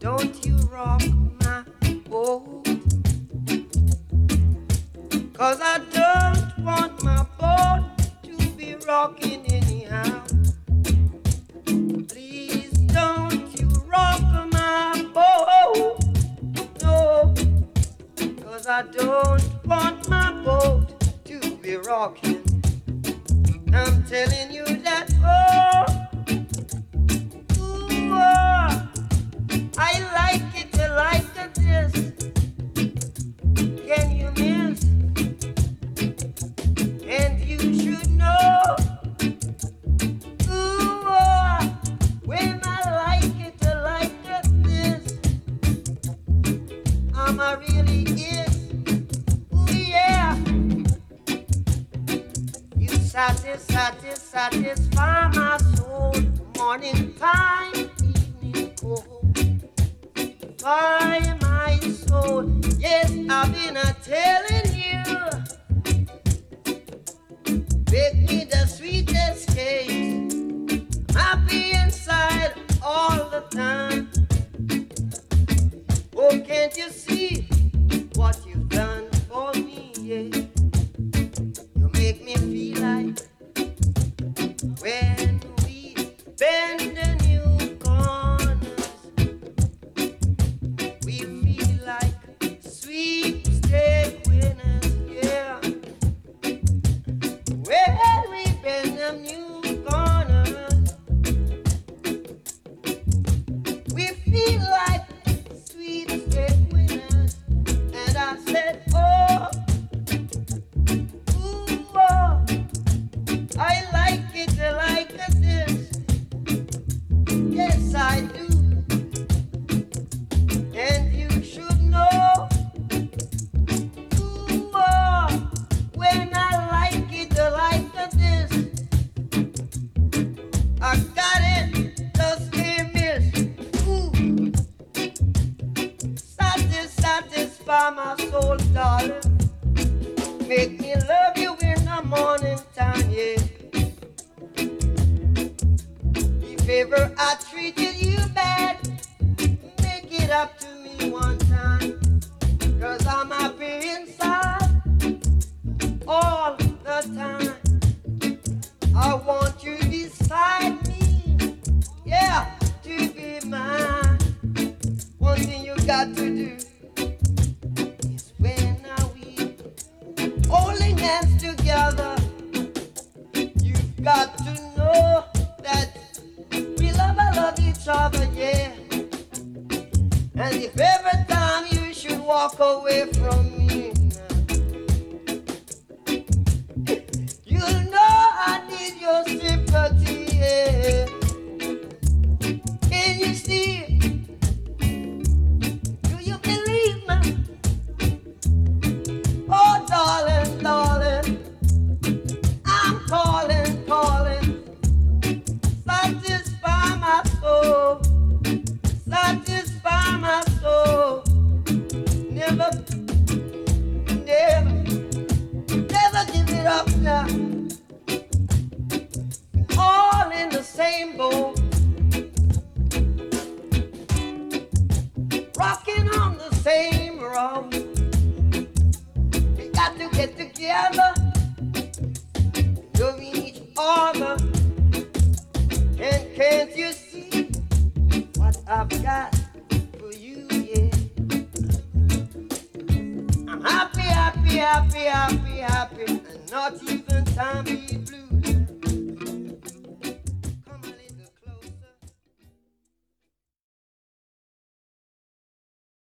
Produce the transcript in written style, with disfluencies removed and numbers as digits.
Don't you rock my boat, 'cause I don't want my boat to be rocking anyhow. Please don't you rock my boat, no, 'cause I don't want my boat to be rocking. I'm telling you that, oh, ooh, oh, I like it like this. Can you miss? And you should know, ooh, oh, when I like it like this, I'm a really is. Ooh, yeah. You satisfy my soul, morning time, evening cold. By my soul, yes, I've been telling you, make me the sweetest cake, happy inside all the time. Oh, can't you see what you've done for me, yeah? You make me feel like when we bend the new corners, we feel like sweepstake winners, yeah. When we bend the new corners, we feel like sweepstake winners. And I said, oh, ooh, oh, I like it like this. Yes, I do. And you should know, ooh, oh, when I like it like this, I got it, just can't miss. Ooh, satisfy my soul, darling. Make me love you in the morning time, yeah. If ever I treated you bad, make it up to me one time, 'cause I'm happy inside all the time. I want you beside me, yeah, to be mine. One thing you got to do is when we holding hands together, you've got to know that we love each other, yeah. And if every time you should walk away from me, you'll know I need your sympathy, yeah. Can you see? Do you believe me? Oh, darling, darling, I'm calling. Satisfy my soul, satisfy my soul. Never give it up now. All in the same boat, rocking on the same road. We got to get together, loving each other. And can't you see what I've got for you, yeah? I'm happy, and not even time to